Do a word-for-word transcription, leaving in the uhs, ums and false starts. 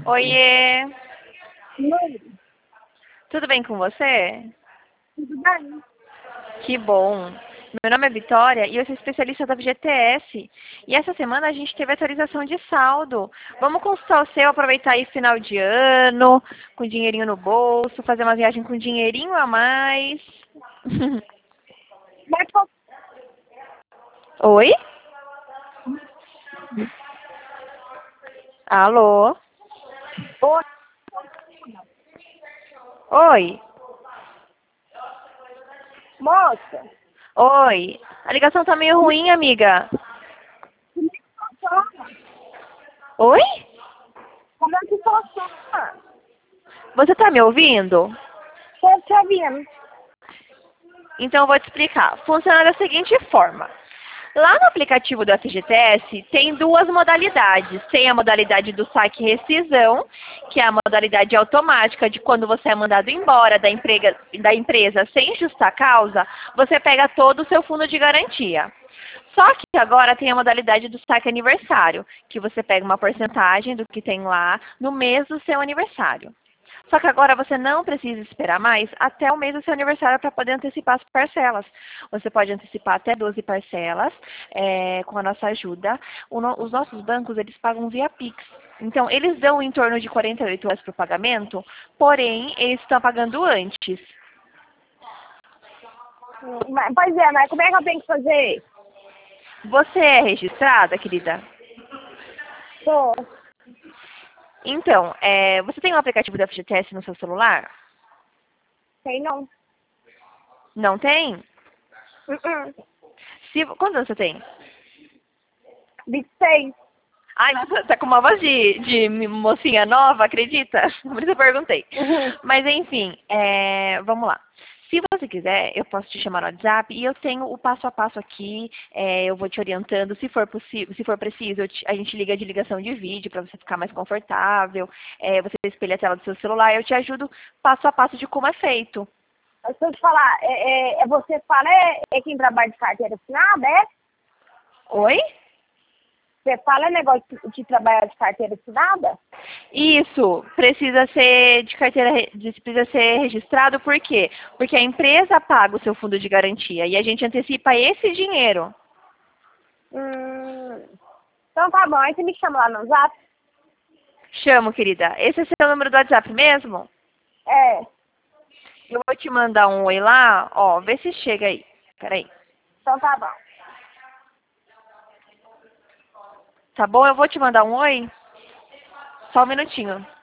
Oiê, Oi, tudo bem com você? tudo bem? Que bom. Meu nome é Vitória e eu sou especialista da F G T S. E essa semana a gente teve atualização de saldo. Vamos consultar o seu, aproveitar aí final de ano, com dinheirinho no bolso, fazer uma viagem com dinheirinho a mais. Mas qual- Oi? Alô? Oi, Oi? moça, Oi? A ligação tá meio ruim, amiga. como é que funciona? Oi? Como é que funciona? Você tá me ouvindo? Tô te ouvindo. Então eu vou te explicar. Funciona da seguinte forma. Lá no aplicativo do F G T S tem duas modalidades. Tem a modalidade do saque rescisão, que é a modalidade automática de quando você é mandado embora da, emprega, da empresa sem justa causa, você pega todo o seu fundo de garantia. Só que agora tem a modalidade do saque aniversário, que você pega uma porcentagem do que tem lá no mês do seu aniversário. Só que agora você não precisa esperar mais até o mês do seu aniversário para poder antecipar as parcelas. Você pode antecipar até doze parcelas é, com a nossa ajuda. No, os nossos bancos, eles pagam via Pix. Então, eles dão em torno de quarenta e oito horas para o pagamento, porém, eles estão pagando antes. Hum, mas- Pois é, mas como é que eu tenho que fazer? Você é registrada, querida? Tô. Então, é, você tem um aplicativo da F G T S no seu celular? Sei não. Não tem? Uh-uh. Se, quantos anos você tem? vinte e seis. Ai, nossa, tá com uma voz de, de mocinha nova, acredita? Por isso eu perguntei. Uhum. Mas enfim, é, vamos lá. Se você quiser, eu posso te chamar no WhatsApp e eu tenho o passo a passo aqui. É, eu vou te orientando. Se for possível, se for preciso, eu te- a gente liga de ligação de vídeo para você ficar mais confortável. É, você espelha a tela do seu celular. Eu te ajudo passo a passo de como é feito. Deixa eu te falar, é, é, é você fala, é, é quem trabalha de carteira assinada, é? Oi? Você fala é negócio de, de trabalhar de carteira assinada? Isso precisa ser de carteira, re- de- precisa ser registrado, por quê? Porque a empresa paga o seu fundo de garantia e a gente antecipa esse dinheiro. Hum. Então tá bom, aí você me chama lá no zap? Chamo, querida. Esse é seu número do WhatsApp mesmo? É, Eu vou te mandar um oi lá, ó, vê se chega aí. Peraí. então tá bom. Tá bom? Eu vou te mandar um oi? Só um minutinho.